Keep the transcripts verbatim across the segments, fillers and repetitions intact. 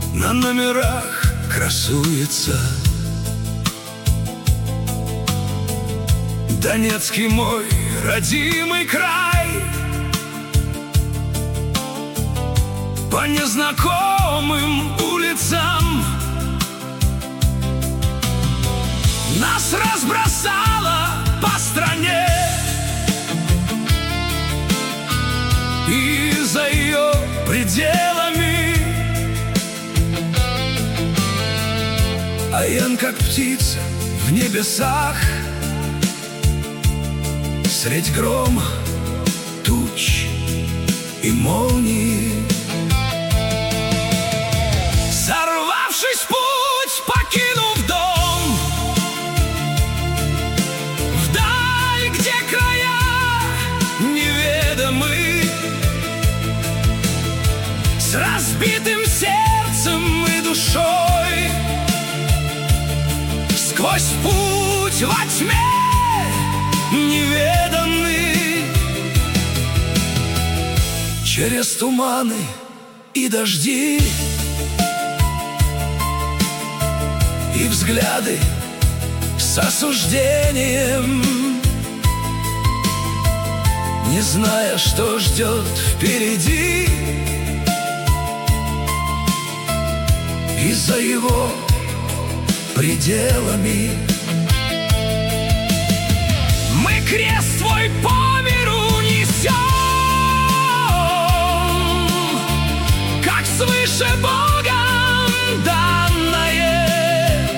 на номерах красуется. Донецкий мой родимый край, по незнакомым улицам нас разбросало по стране, и за ее пределами. А я, как птица в небесах, средь грома, туч и молний. Сорвавшись в путь, покинув дом, вдаль, где края неведомы, с разбитым сердцем и душой, сквозь путь во тьме неведанный, через туманы и дожди, и взгляды с осуждением, не зная, что ждет впереди, и за его пределами. Мы крест свой по миру несем, как свыше Богом данное,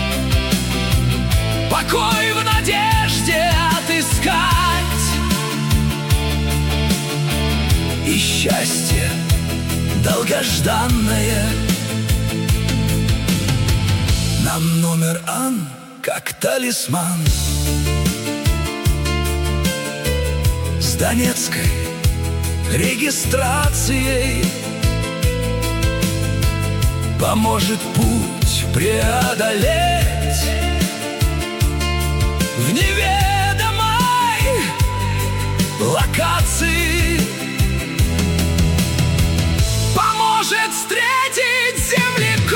покой в надежде отыскать, и счастье долгожданное. Нам номер Ан как талисман, с донецкой регистрацией поможет путь преодолеть в неведомой локации, поможет встретить земляков,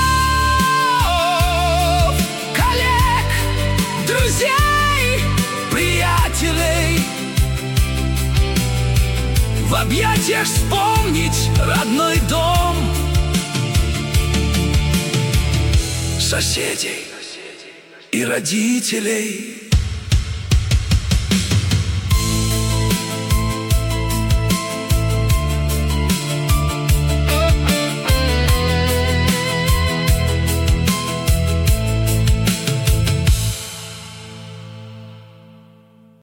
коллег, друзей, приятелей, в объятиях вспомнить родной дом, соседей и родителей.